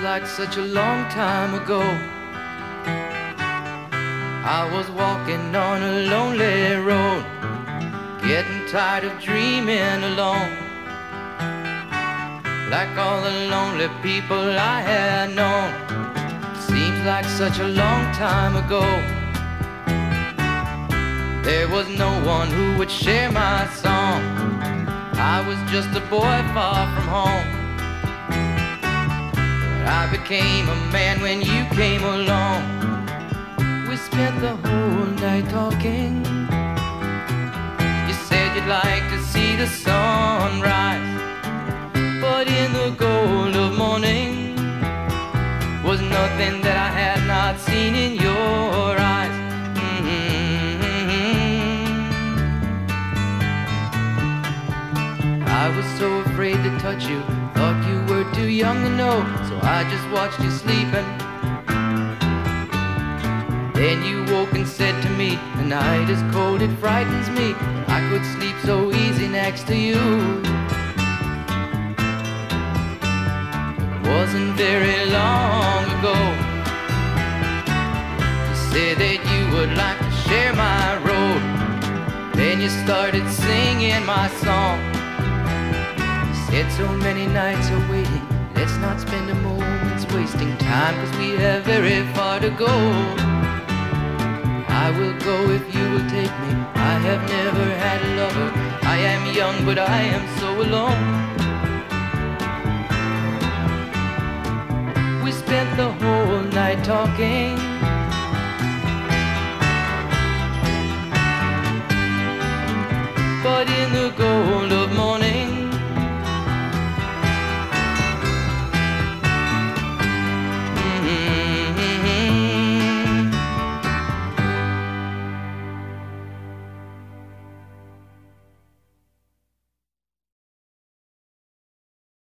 like such a long time ago. I was walking on a lonely road, getting tired of dreaming alone, like all the lonely people I had known. Seems like such a long time ago. There was no one who would share my song. I was just a boy far from home. But I became a man when you came along. We spent the whole night talking. You said you'd like to see the sunrise, but in the gold of morning was nothing that I had not seen in your eyes. I was so afraid to touch you, thought you were too young to know, so I just watched you sleeping. Then you woke and said to me, the night is cold, it frightens me. I could sleep so easy next to you. It wasn't very long ago you said that you would like to share my road. Then you started singing my song. Said so many nights are waiting, let's not spend a moment wasting time, 'cause we have very far to go. I will go if you will take me. I have never had a lover. I am young, but I am so alone. We spent the whole night talking.